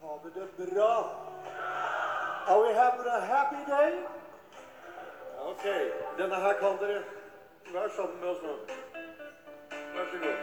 Har vi det bra? Are we having a happy day? Okej, denna här kan det vara som med oss nu. Varsågod.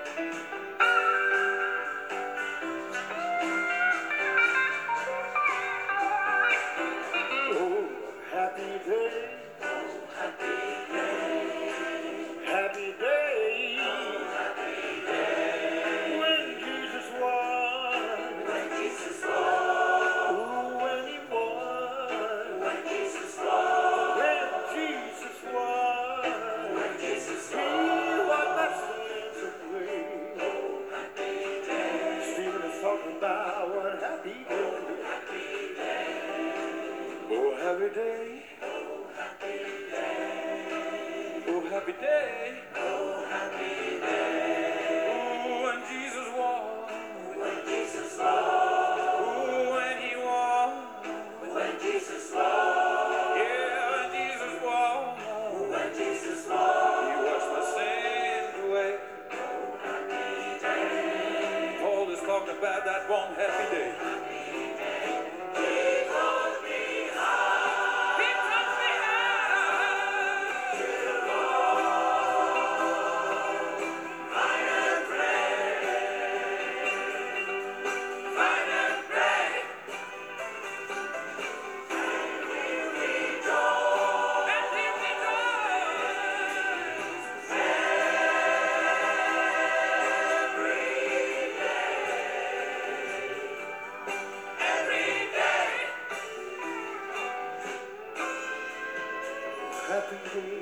Oh, happy day. Oh, happy day. Happy day. Oh, happy day. When Jesus won. When Jesus won. Oh, when he won. When Jesus won. When Jesus won. When Jesus won. He won my sins away. Oh, happy day. Stephen is talking about what happy day. Oh, happy day. Oh, happy day. Oh, happy day. Oh, happy day. Oh, when Jesus won. When Jesus won. Oh, when he won. When Jesus won. Yeah, when Jesus won. When Jesus won. He washed my sins away. Oh, happy day. Paul is talking about that one happy day. Happy day.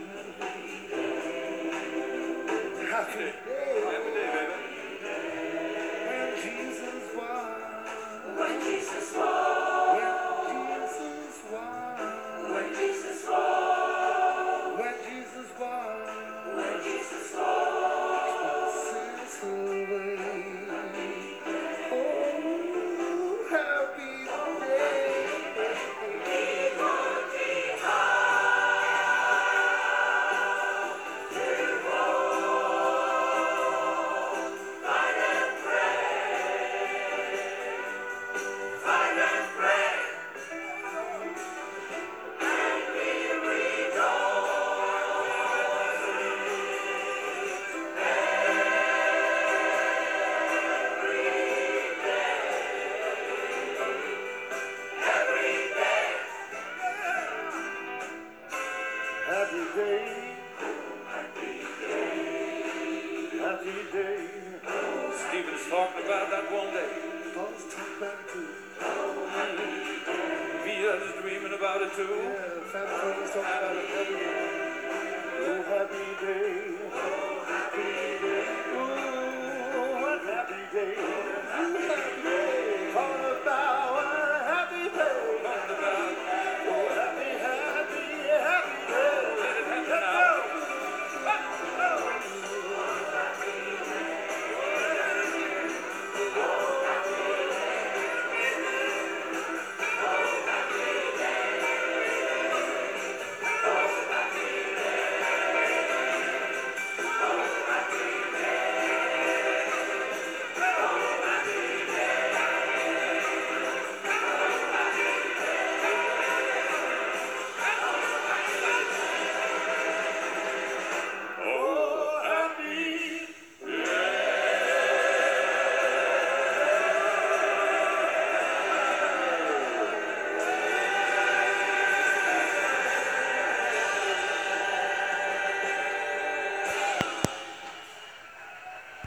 Happy day. Happy day, baby. When Jesus won. When Jesus won. When Jesus won. When Jesus won. When Jesus won. When Jesus won. Sins away. Oh, happy day. Happy day. Happy day. Happy day. Stephen's talking about that one day. Paul's talking about it too. Via's dreaming about it too. Yeah, Family talking about it every day. Oh, happy day. Oh, happy day. Oh, what happy day.